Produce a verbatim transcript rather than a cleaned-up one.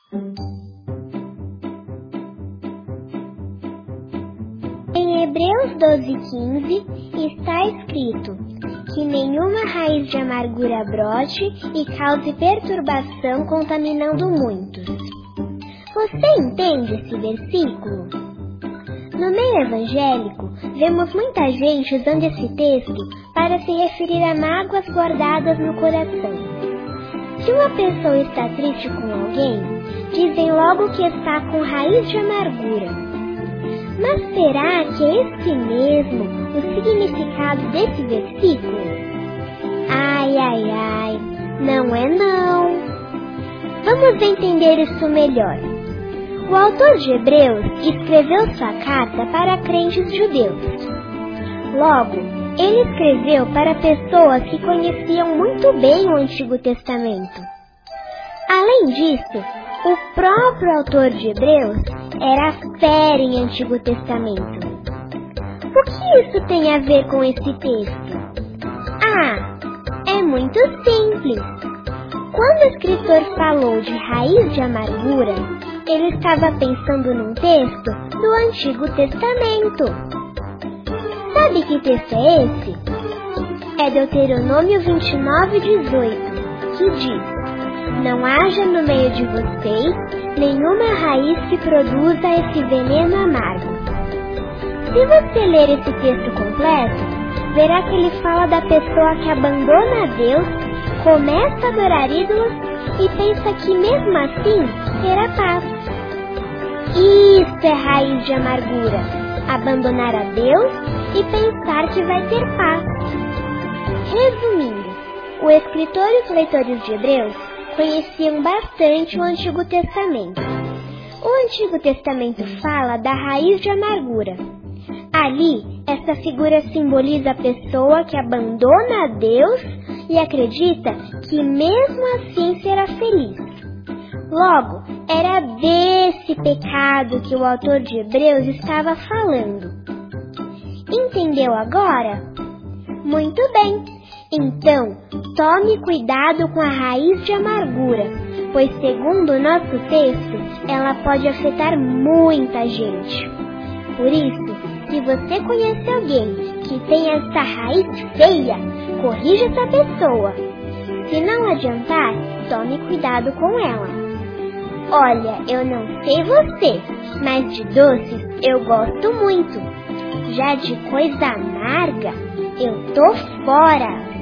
Em Hebreus doze, quinze está escrito que nenhuma raiz de amargura brote e cause perturbação contaminando muitos. Você entende esse versículo? No meio evangélico, vemos muita gente usando esse texto para se referir a mágoas guardadas no coração. Se uma pessoa está triste com alguém, dizem logo que está com raiz de amargura. Mas será que é esse mesmo o significado desse versículo? Ai, ai, ai, não é não. Vamos entender isso melhor. O autor de Hebreus escreveu sua carta para crentes judeus. Logo, ele escreveu para pessoas que conheciam muito bem o Antigo Testamento. Além disso, o próprio autor de Hebreus era fera em Antigo Testamento. O que isso tem a ver com esse texto? Ah, é muito simples. Quando o escritor falou de raiz de amargura, ele estava pensando num texto do Antigo Testamento. Sabe que texto é esse? É Deuteronômio vinte e nove, dezoito, que diz: não haja no meio de vocês nenhuma raiz que produza esse veneno amargo. Se você ler esse texto completo, verá que ele fala da pessoa que abandona a Deus, começa a adorar ídolos e pensa que mesmo assim terá paz. Isso é raiz de amargura, abandonar a Deus e pensar que vai ter paz. Resumindo, o escritor e os leitores de Hebreus conheciam bastante o Antigo Testamento. O Antigo Testamento fala da raiz de amargura. Ali, essa figura simboliza a pessoa que abandona a Deus e acredita que mesmo assim será feliz. Logo, era desse pecado que o autor de Hebreus estava falando. Entendeu agora? Muito bem! Então, tome cuidado com a raiz de amargura, pois segundo o nosso texto, ela pode afetar muita gente. Por isso, se você conhece alguém que tem essa raiz feia, corrija essa pessoa. Se não adiantar, tome cuidado com ela. Olha, eu não sei você, mas de doces eu gosto muito. Já de coisa amarga, eu tô fora.